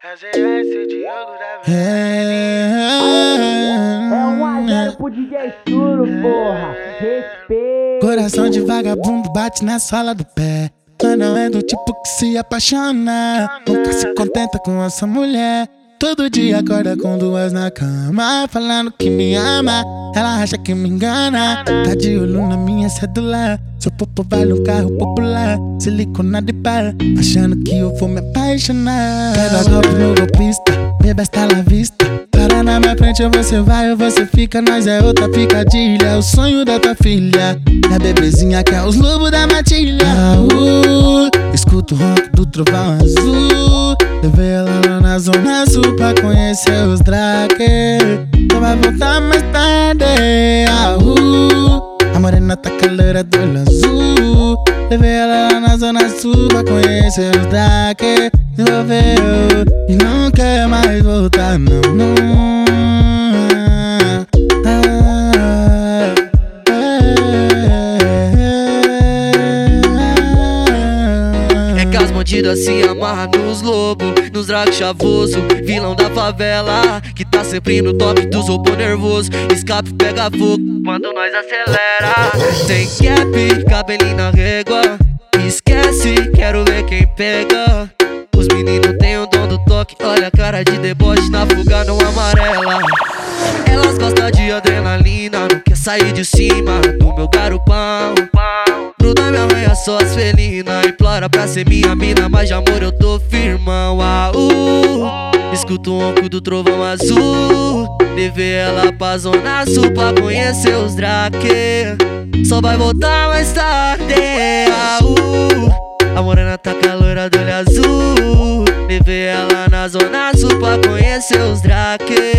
É 1-0 pro DJ Suro, porra. Respeito. Coração de vagabundo bate na sola do pé. Mas não é do tipo que se apaixona. Nunca se contenta com essa mulher. Todo dia acorda com duas na cama, falando que me ama. Ela acha que me engana. Tá de olho na minha cédula. Seu popo vale um carro popular. Silicona de pá, achando que eu vou me apaixonar. Pega golpe no golpista, beba está à vista. Para na minha frente, ou você vai ou você fica. Nós é outra picadilha, é o sonho da tua filha. A bebezinha que é os lobos da matilha. Escuto o ronco do trovão azul. Levei ela lá na zona sul pra conhecer os Drake. Só vai voltar mais tarde. A morena tá calora do olho azul. Levei ela lá na zona sul pra conhecer os Drake. Desenvolveu e não quer mais voltar, não, não. As bandidas se amarram nos lobos, nos drag chavoso, vilão da favela, que tá sempre no top dos robô nervoso. Escape pega fogo quando nós acelera. Tem cap, cabelinho na régua. Esquece, quero ver quem pega. Os meninos têm o dom do toque, olha a cara de deboche na fuga não amarela. Elas gostam de adrenalina, não quer sair de cima do meu garupão. Gruda me arranha só as felinas, implora pra ser minha mina, mas de amor eu tô firmão. Escuto o ronco do trovão azul. Levei ela pra zona sul pra conhecer os Drake. Só vai voltar mais tarde. A morena tá calora do olho azul. Levei ela na zona sul pra conhecer os Drake.